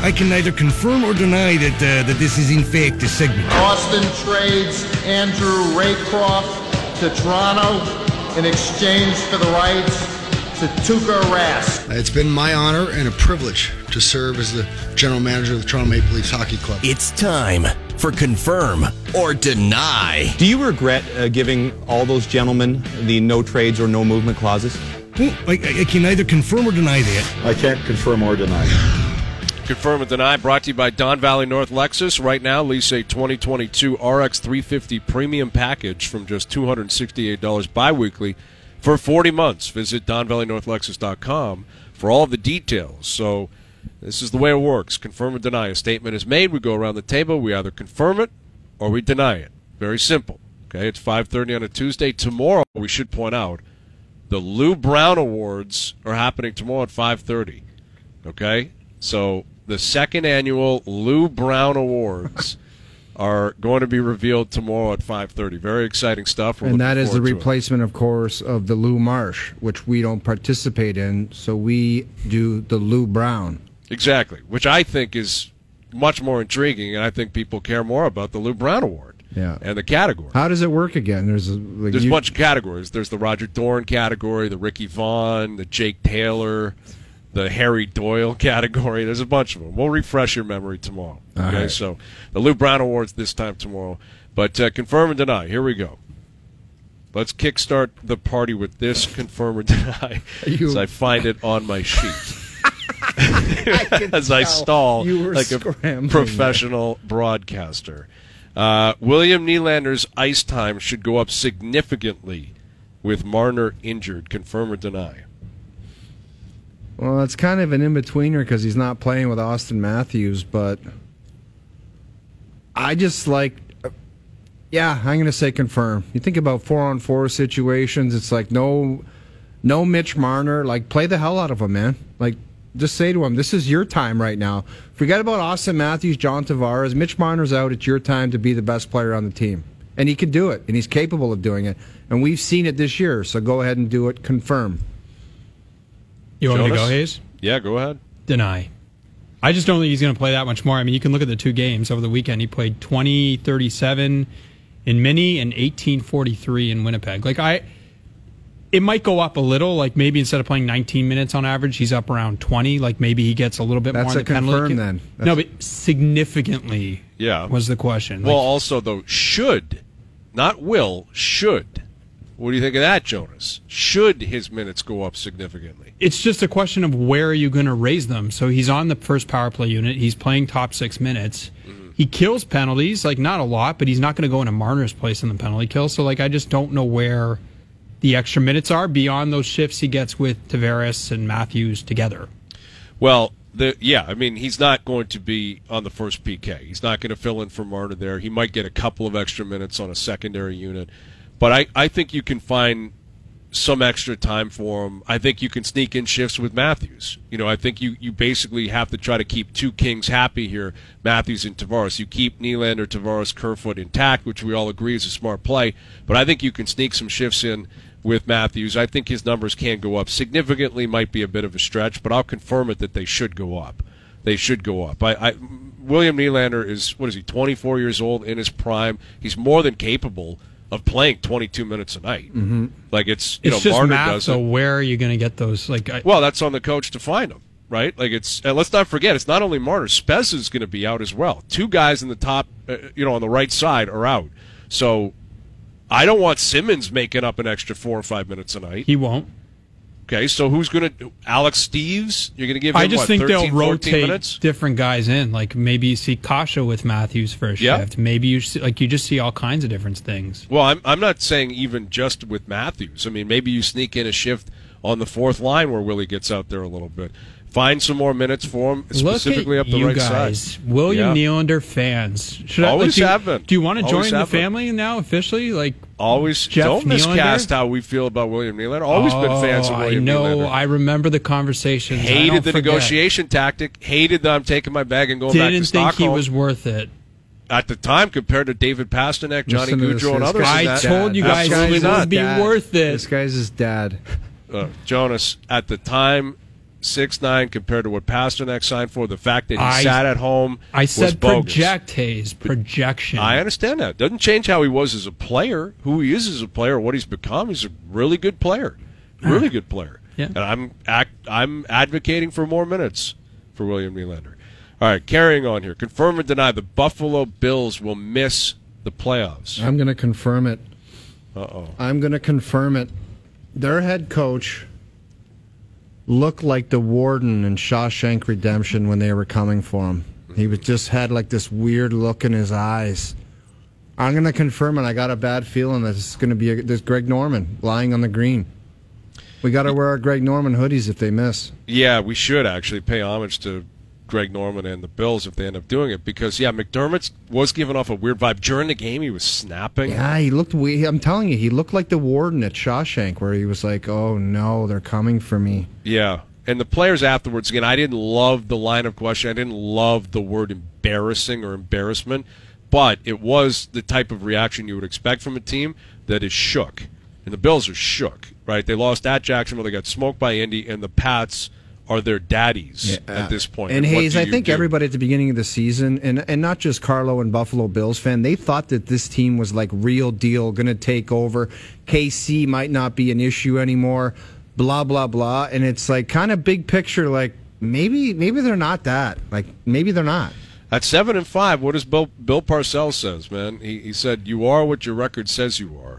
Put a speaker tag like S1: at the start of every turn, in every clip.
S1: I can neither confirm or deny that this is in fact a segment.
S2: Austin trades Andrew Raycroft to Toronto in exchange for the rights to Tuukka Rask.
S3: It's been my honor and a privilege to serve as the general manager of the Toronto Maple Leafs Hockey Club.
S4: It's time for Confirm or Deny.
S5: Do you regret giving all those gentlemen the no trades or no movement clauses?
S1: I can neither confirm or deny that.
S6: I can't confirm or deny.
S7: Confirm and Deny brought to you by Don Valley North Lexus. Right now, lease a 2022 RX 350 premium package from just $268 biweekly for 40 months. Visit DonValleyNorthLexus.com for all of the details. So this is the way it works. Confirm or deny. A statement is made. We go around the table. We either confirm it or we deny it. Very simple. Okay, it's 5:30 on a Tuesday. Tomorrow, we should point out, the Lou Brown Awards are happening tomorrow at 5:30. Okay? So the second annual Lou Brown Awards are going to be revealed tomorrow at 5:30. Very exciting stuff.
S8: And that is the replacement, of course, of the Lou Marsh, which we don't participate in, so we do the Lou Brown.
S7: Exactly, which I think is much more intriguing, and I think people care more about the Lou Brown Award and the category.
S8: How does it work again? There's a
S7: bunch of categories. There's the Roger Dorn category, the Ricky Vaughn, the Jake Taylor, the Harry Doyle category. There's a bunch of them. We'll refresh your memory tomorrow. Okay, right. So the Lou Brown Awards this time tomorrow. But confirm and deny. Here we go. Let's kickstart the party with this confirm or deny as I find it on my sheet. As I stall like a professional broadcaster. William Nylander's ice time should go up significantly with Marner injured. Confirm or deny?
S8: Well, it's kind of an in-betweener because he's not playing with Austin Matthews, but I just like, I'm going to say confirm. You think about 4-on-4 situations, it's like no Mitch Marner. Like, play the hell out of him, man. Like, just say to him, this is your time right now. Forget about Austin Matthews, John Tavares. Mitch Marner's out. It's your time to be the best player on the team. And he can do it, and he's capable of doing it. And we've seen it this year, so go ahead and do it. Confirm.
S9: You want me to go, Hayes?
S7: Yeah, go ahead.
S9: Deny. I just don't think he's going to play that much more. I mean, you can look at the two games over the weekend. He played 20-37 in Mini and 18-43 in Winnipeg. It might go up a little. Like, maybe instead of playing 19 minutes on average, he's up around 20. Like, maybe he gets a little bit more in the penalty. Then. No, but significantly was the question.
S7: Well, also, though, should, not will, should. What do you think of that, Jonas? Should his minutes go up significantly?
S9: It's just a question of where are you going to raise them. So he's on the first power play unit. He's playing top 6 minutes. Mm-hmm. He kills penalties, like not a lot, but he's not going to go into Marner's place in the penalty kill. So I just don't know where the extra minutes are beyond those shifts he gets with Tavares and Matthews together.
S7: Well, he's not going to be on the first PK. He's not going to fill in for Marner there. He might get a couple of extra minutes on a secondary unit. But I think you can find some extra time for him. I think you can sneak in shifts with Matthews. I think you basically have to try to keep two kings happy here, Matthews and Tavares. You keep Nylander, Tavares, Kerfoot intact, which we all agree is a smart play. But I think you can sneak some shifts in with Matthews. I think his numbers can go up. Significantly might be a bit of a stretch, but I'll confirm it that they should go up. They should go up. William Nylander is, 24 years old, in his prime. He's more than capable of playing 22 minutes a night.
S8: Mm-hmm.
S7: Like, it's
S9: just
S7: Marner
S9: math,
S7: does
S9: so
S7: it.
S9: where are you going to get those?
S7: Well, that's on the coach to find them, right? Like, and let's not forget, it's not only Marner. Spezza is going to be out as well. Two guys in the top, on the right side are out. So I don't want Simmons making up an extra 4 or 5 minutes a night.
S9: He won't.
S7: Okay, so who's going to – Alex Steeves? You're going to give him,
S9: I just think
S7: 13,
S9: they'll rotate
S7: minutes?
S9: different guys in. Like, maybe you see Kasha with Matthews for a shift. Maybe you just see all kinds of different things.
S7: Well, I'm not saying even just with Matthews. I mean, maybe you sneak in a shift on the fourth line where Willie gets out there a little bit. Find some more minutes for him, specifically up the right
S9: guys. William Nylander fans.
S7: Always have been.
S9: Do you want to join the family now officially?
S7: Always.
S9: Jeff
S7: Don't miscast
S9: Nylander?
S7: How we feel about William Nylander. Always been fans of William Nylander.
S9: I remember the conversations.
S7: Hated the negotiation tactic. Hated that I'm taking my bag and going back to Stockholm.
S9: Didn't think he was worth it.
S7: At the time, compared to David Pasternak, Johnny Gaudreau, and others.
S9: I told you guys it would be worth it.
S8: This guy's his dad.
S7: Jonas, at the time, 6'9" compared to what Pasternak signed for. The fact that he sat at home
S9: I said
S7: was bogus.
S9: project, Hayes. Projection.
S7: I understand that. Doesn't change how he was as a player, who he is as a player, what he's become. He's a really good player. Really good player.
S9: Yeah.
S7: And I'm advocating for more minutes for William Nylander. All right, carrying on here. Confirm or deny the Buffalo Bills will miss the playoffs.
S8: I'm going to confirm it.
S7: Uh-oh.
S8: I'm going to confirm it. Their head coach looked like the warden in Shawshank Redemption when they were coming for him. He was just had like this weird look in his eyes. I'm going to confirm it. I got a bad feeling that it's going to be there's Greg Norman lying on the green. We got to wear our Greg Norman hoodies if they miss.
S7: Yeah, we should actually pay homage to Greg Norman and the Bills if they end up doing it because, yeah, McDermott was giving off a weird vibe. During the game, he was snapping.
S8: Yeah, he looked weird. I'm telling you, he looked like the warden at Shawshank where he was like, oh, no, they're coming for me.
S7: Yeah, and the players afterwards, again, I didn't love the line of question. I didn't love the word embarrassing or embarrassment, but it was the type of reaction you would expect from a team that is shook. And the Bills are shook, right? They lost at Jacksonville. They got smoked by Indy, and the Pats are their daddies at this point.
S8: And
S7: what
S8: Hayes,
S7: do
S8: I
S7: you
S8: think
S7: do?
S8: everybody at the beginning of the season, and not just Carlo and Buffalo Bills fan, they thought that this team was like real deal, going to take over. KC might not be an issue anymore, blah, blah, blah. And it's like kind of big picture, like maybe they're not that. Like maybe they're not.
S7: At 7-5, what does Bill Parcells says, man? He said, you are what your record says you are.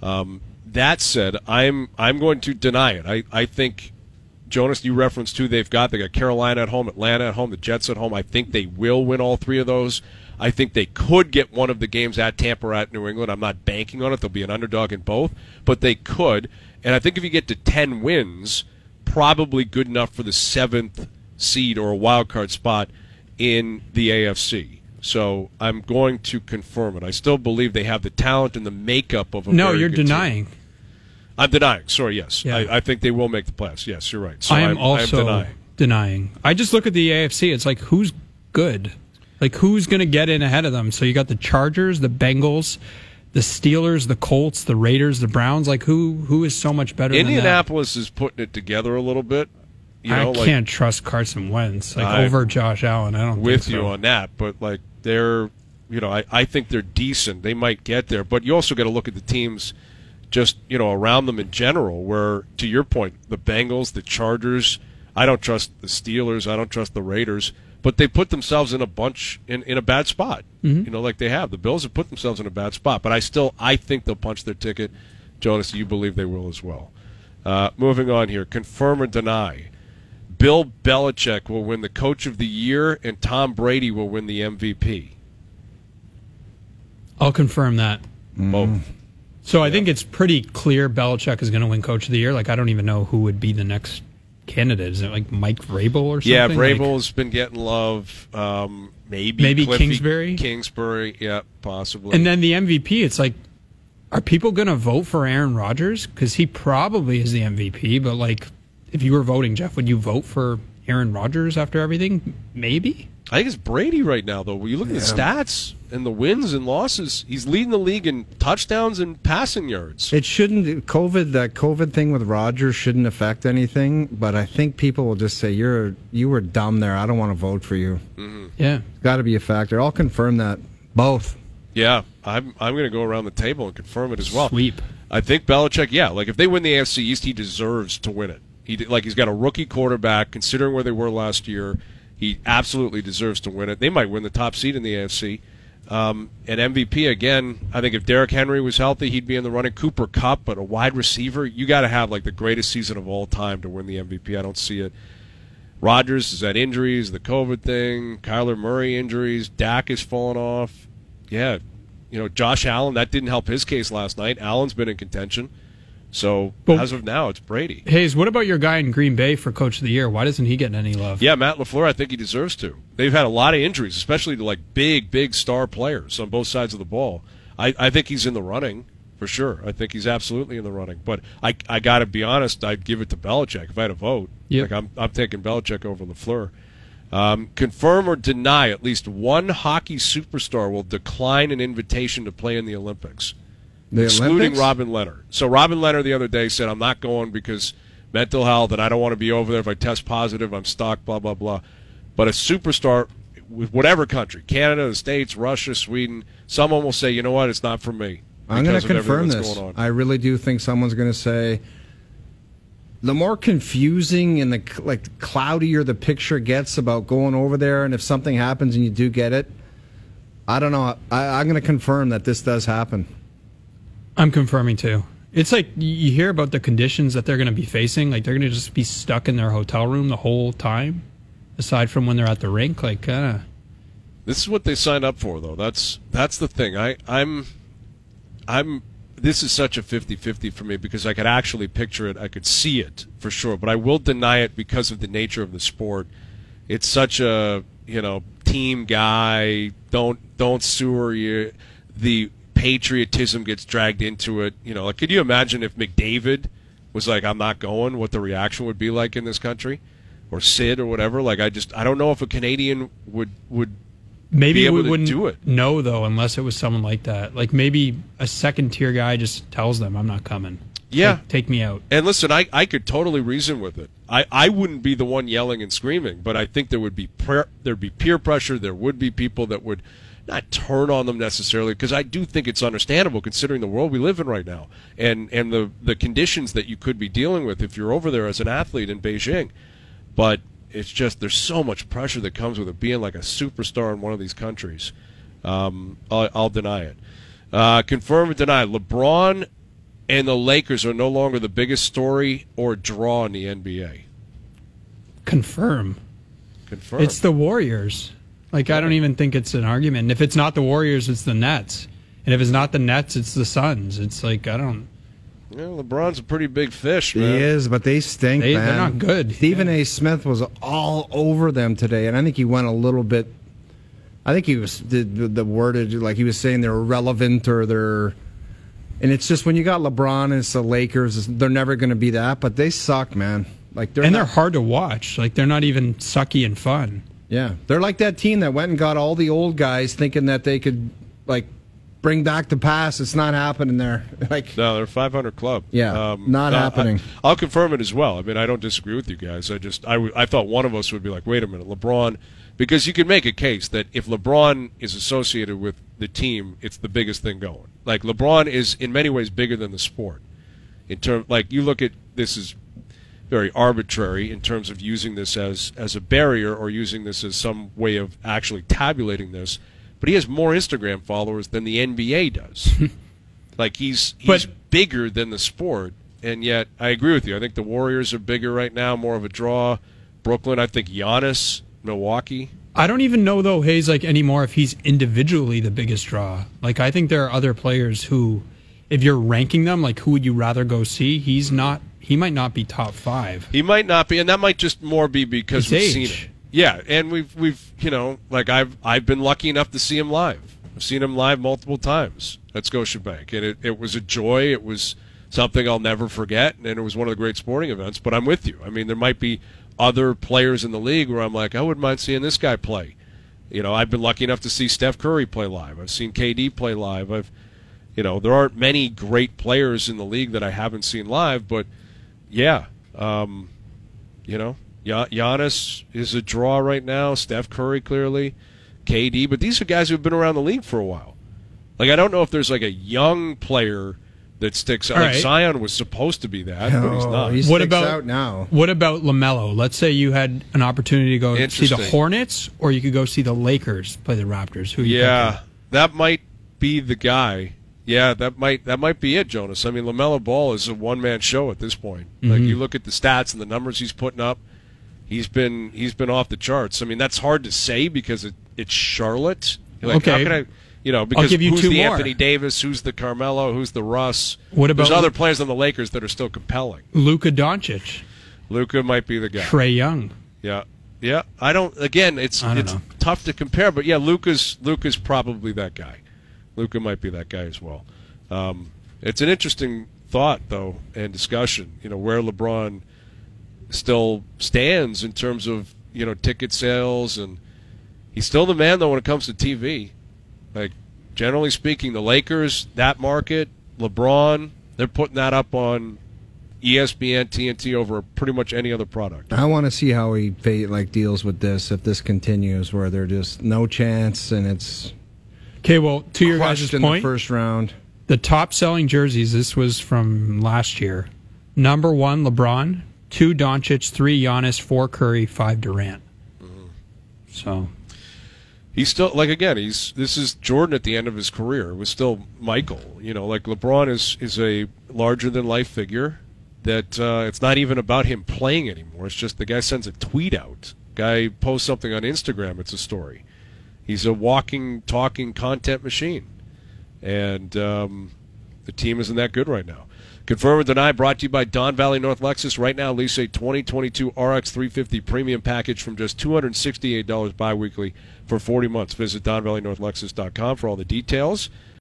S7: That said, I'm going to deny it. I think, Jonas, you referenced who they got Carolina at home, Atlanta at home, the Jets at home. I think they will win all three of those. I think they could get one of the games at Tampa or at New England. I'm not banking on it. They'll be an underdog in both, but they could. And I think if you get to 10 wins, probably good enough for the 7th seed or a wild card spot in the AFC. So I'm going to confirm it. I still believe they have the talent and the makeup of a
S9: No,
S7: very
S9: you're
S7: good
S9: denying.
S7: team. I'm denying. Sorry, yes.
S9: Yeah.
S7: I think they will make the playoffs. Yes, you're right. So
S9: I am also
S7: denying.
S9: denying. I just look at the AFC. It's like, who's good? Like, who's going to get in ahead of them? So you got the Chargers, the Bengals, the Steelers, the Colts, the Raiders, the Browns. Like, who is so much better
S7: Indianapolis is putting it together a little bit. You know,
S9: I can't trust Carson Wentz over Josh Allen. I don't
S7: with
S9: think so.
S7: you on that, but like they're, I think they're decent. They might get there, but you also got to look at the teams, just around them in general. Where to your point, the Bengals, the Chargers, I don't trust the Steelers. I don't trust the Raiders. But they put themselves in a bunch in a bad spot.
S9: Mm-hmm.
S7: Like they have. The Bills have put themselves in a bad spot. But I think they'll punch their ticket. Jonas, you believe they will as well. Moving on here, confirm or deny. Bill Belichick will win the Coach of the Year, and Tom Brady will win the MVP.
S9: I'll confirm that.
S7: Both.
S9: So I think it's pretty clear Belichick is going to win Coach of the Year. Like, I don't even know who would be the next candidate. Is it like Mike Vrabel or something?
S7: Yeah, Vrabel's been getting love. Maybe
S9: Kingsbury?
S7: Kingsbury, yeah, possibly.
S9: And then the MVP, it's like, are people going to vote for Aaron Rodgers? Because he probably is the MVP, but like, if you were voting, Jeff, would you vote for Aaron Rodgers after everything? Maybe.
S7: I think it's Brady right now, though. When you look at the stats and the wins and losses, he's leading the league in touchdowns and passing yards.
S8: It shouldn't. That COVID thing with Rodgers shouldn't affect anything. But I think people will just say you were dumb there. I don't want to vote for you.
S7: Mm-hmm.
S9: Yeah,
S8: got to be a factor. I'll confirm that. Both.
S7: Yeah, I'm going to go around the table and confirm it as well.
S9: Sweep.
S7: I think Belichick. Yeah, like if they win the AFC East, he deserves to win it. He's got a rookie quarterback. Considering where they were last year, he absolutely deserves to win it. They might win the top seed in the AFC. And MVP, again, I think if Derrick Henry was healthy, he'd be in the running. Cooper Kupp, but a wide receiver, you got to have like the greatest season of all time to win the MVP. I don't see it. Rodgers is at injuries, the COVID thing, Kyler Murray injuries, Dak is falling off. Yeah, Josh Allen, that didn't help his case last night. Allen's been in contention. So, as of now, it's Brady.
S9: Hayes, what about your guy in Green Bay for Coach of the Year? Why doesn't he get any love?
S7: Yeah, Matt LaFleur, I think he deserves to. They've had a lot of injuries, especially to like big star players on both sides of the ball. I think he's in the running for sure. I think he's absolutely in the running. But I got to be honest, I'd give it to Belichick if I had a vote.
S9: Yep.
S7: Like I'm taking Belichick over LaFleur. Confirm or deny at least one hockey superstar will decline an invitation to play in the Olympics.
S8: The
S7: excluding
S8: Olympics?
S7: Robin Leonard. So Robin Leonard the other day said, I'm not going because mental health, and I don't want to be over there. If I test positive, I'm stuck, blah, blah, blah. But a superstar with whatever country, Canada, the States, Russia, Sweden, someone will say, you know what, it's not for me.
S8: I'm going
S7: because
S8: to
S7: of everything
S8: confirm
S7: that's
S8: this.
S7: going on.
S8: I really do think someone's going to say, the more confusing and the cloudier the picture gets about going over there, and if something happens and you do get it, I don't know. I'm going to confirm that this does happen.
S9: I'm confirming too. It's like you hear about the conditions that they're going to be facing. Like they're going to just be stuck in their hotel room the whole time, aside from when they're at the rink. Like,
S7: this is what they signed up for, though. That's the thing. I'm. This is such a 50-50 for me because I could actually picture it. I could see it for sure, but I will deny it because of the nature of the sport. It's such a team guy. Don't sewer you. The patriotism gets dragged into it. Like, could you imagine if McDavid was like, I'm not going, what the reaction would be like in this country? Or Sid or whatever. Like, I don't know if a Canadian would
S9: maybe
S7: be able
S9: we
S7: to
S9: wouldn't
S7: do it.
S9: know, though, unless it was someone like that. Like, maybe a second-tier guy just tells them, I'm not coming.
S7: Yeah.
S9: Take me out.
S7: And listen, I could totally reason with it. I wouldn't be the one yelling and screaming, but I think there'd be peer pressure. There would be people that would not turn on them necessarily, because I do think it's understandable considering the world we live in right now and the conditions that you could be dealing with if you're over there as an athlete in Beijing. But it's just there's so much pressure that comes with it being like a superstar in one of these countries. I'll deny it. Confirm or deny. LeBron and the Lakers are no longer the biggest story or draw in the NBA.
S9: Confirm.
S7: It's
S9: the Warriors. Like, I don't even think it's an argument. And if it's not the Warriors, it's the Nets. And if it's not the Nets, it's the Suns. It's like, I don't...
S7: Yeah, LeBron's a pretty big fish, man.
S8: He is, but they stink, man.
S9: They're not good.
S8: Stephen A. Smith was all over them today, and I think he went a little bit... I think he was the wordage, like he was saying they're irrelevant or they're... And it's just when you got LeBron and it's the Lakers, they're never going to be that, but they suck, man. Like
S9: they're hard to watch. Like, they're not even sucky and fun.
S8: Yeah, they're like that team that went and got all the old guys thinking that they could, like, bring back the past. It's not happening there. Like,
S7: no, they're a 500 club.
S8: Yeah, not happening.
S7: I'll confirm it as well. I mean, I don't disagree with you guys. I thought one of us would be like, wait a minute, LeBron, because you can make a case that if LeBron is associated with the team, it's the biggest thing going. Like, LeBron is in many ways bigger than the sport. Like, you look at this is very arbitrary in terms of using this as a barrier or using this as some way of actually tabulating this. But he has more Instagram followers than the NBA does. Like, he's bigger than the sport, and yet I agree with you. I think the Warriors are bigger right now, more of a draw. Brooklyn, I think Giannis, Milwaukee.
S9: I don't even know, though, Hayes, like, anymore if he's individually the biggest draw. Like, I think there are other players who, if you're ranking them, like, who would you rather go see? He might not be top 5.
S7: He might not be, and that might just more be because we've
S9: age.
S7: seen it. Yeah, and we've like I've been lucky enough to see him live. I've seen him live multiple times at Scotiabank, and it was a joy. It was something I'll never forget, and it was one of the great sporting events. But I'm with you. I mean, there might be other players in the league where I'm like, I wouldn't mind seeing this guy play. I've been lucky enough to see Steph Curry play live. I've seen KD play live. There aren't many great players in the league that I haven't seen live, but yeah, Giannis is a draw right now. Steph Curry, clearly. KD. But these are guys who have been around the league for a while. Like, I don't know if there's, like, a young player that sticks out. Like, Zion was supposed to be that, but he's not.
S8: He sticks out now.
S9: What about LaMelo? Let's say you had an opportunity to go see the Hornets, or you could go see the Lakers play the Raptors. Who are you picking?
S7: That might be the guy. Yeah, that might be it, Jonas. I mean, LaMelo Ball is a one-man show at this point. Mm-hmm. Like, you look at the stats and the numbers he's putting up, he's been off the charts. I mean, that's hard to say because it's Charlotte. Like,
S9: okay.
S7: How can I, because
S9: I'll give you
S7: who's
S9: two
S7: the
S9: more.
S7: Anthony Davis, who's the Carmelo, who's the Russ?
S9: What about
S7: There's other players on the Lakers that are still compelling.
S9: Luka Doncic.
S7: Luka might be the guy.
S9: Trae Young.
S7: Yeah. I don't. Again, it's tough to compare, but yeah, Luka's probably that guy. Luka might be that guy as well. It's an interesting thought, though, and discussion. Where LeBron still stands in terms of ticket sales, and he's still the man though when it comes to TV. Like, generally speaking, the Lakers, that market, LeBron, they're putting that up on ESPN, TNT over pretty much any other product.
S8: I want to see how he deals with this if this continues, where they're just no chance and it's
S9: Okay, well, to your guys'
S8: crushed in
S9: point,
S8: the first round.
S9: the top selling jerseys, this was from last year. Number 1, LeBron. 2, Doncic. 3, Giannis. 4, Curry. 5, Durant. So
S7: He's still this is Jordan at the end of his career. It was still Michael. Like LeBron is a larger than life figure that it's not even about him playing anymore. It's just the guy sends a tweet out. Guy posts something on Instagram, it's a story. He's a walking, talking content machine. And the team isn't that good right now. Confirm or deny, brought to you by Don Valley North Lexus. Right now, lease a 2022 RX 350 premium package from just $268 biweekly for 40 months. Visit DonValleyNorthLexus.com for all the details.